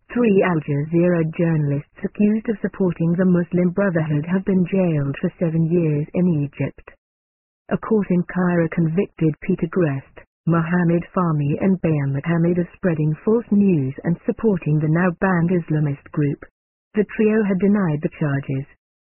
Three Al Jazeera journalists accused of supporting the Muslim Brotherhood have been jailed for 7 years in Egypt. A court in Cairo convicted Peter Grest, Mohammed Fahmy and Bayam Mohammed of spreading false news and supporting the now-banned Islamist group. The trio had denied the charges.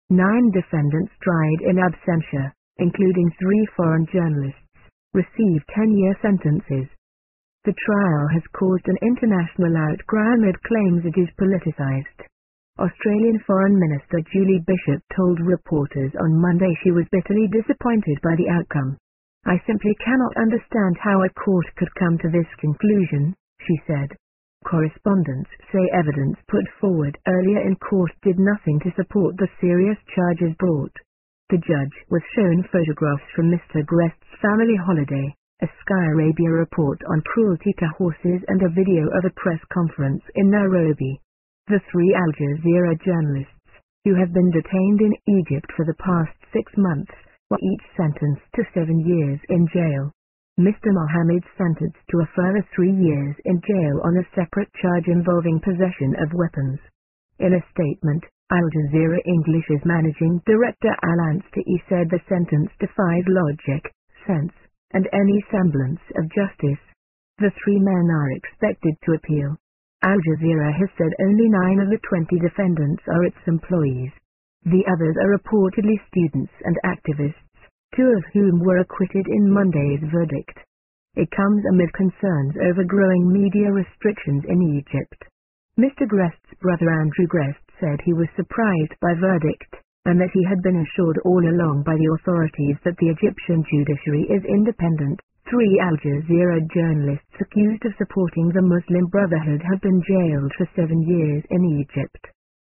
9 defendants tried in absentia, including 3 foreign journalists, received 10-year sentences. The trial has caused an international outcry amid claims it is politicized. Australian Foreign Minister Julie Bishop told reporters on Monday she was bitterly disappointed by the outcome. "I simply cannot understand how a court could come to this conclusion," she said. Correspondents say evidence put forward earlier in court did nothing to support the serious charges brought. The judge was shown photographs from Mr. Grest's family holiday, a Sky Arabia report on cruelty to horses and a video of a press conference in Nairobi. The 3 Al Jazeera journalists, who have been detained in Egypt for the past 6 months, were each sentenced to 7 years in jail. Mr. Mohammed sentenced to a further 3 years in jail on a separate charge involving possession of weapons. In a statement, Al Jazeera English's managing director Al Anstey said the sentence defies logic, sense, and any semblance of justice. The 3 men are expected to appeal. Al Jazeera has said only 9 of the 20 defendants are its employees. The others are reportedly students and activists, 2 of whom were acquitted in Monday's verdict. It comes amid concerns over growing media restrictions in Egypt. Mr. Grest's brother Andrew Grest said he was surprised by verdict, and that he had been assured all along by the authorities that the Egyptian judiciary is independent. 3 Al Jazeera journalists accused of supporting the Muslim Brotherhood have been jailed for 7 years in Egypt.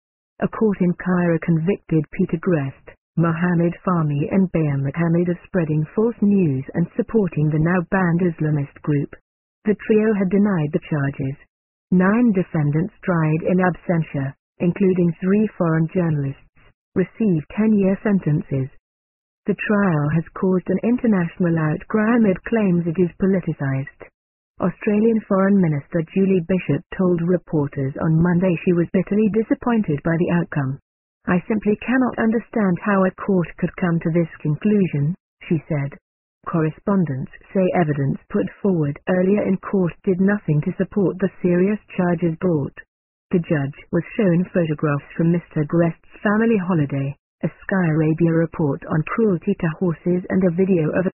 A court in Cairo convicted Peter Grest, Mohammed Fahmy and Bayam Mohammed of spreading false news and supporting the now-banned Islamist group. The trio had denied the charges. 9 defendants tried in absentia, including 3 foreign journalists, received 10-year sentences. The trial has caused an international outcry amid claims it is politicized. Australian Foreign Minister Julie Bishop told reporters on Monday she was bitterly disappointed by the outcome. "I simply cannot understand how a court could come to this conclusion," she said. Correspondents say evidence put forward earlier in court did nothing to support the serious charges brought. The judge was shown photographs from Mr. Grest's family holiday, a Sky Arabia report on cruelty to horses and a video of a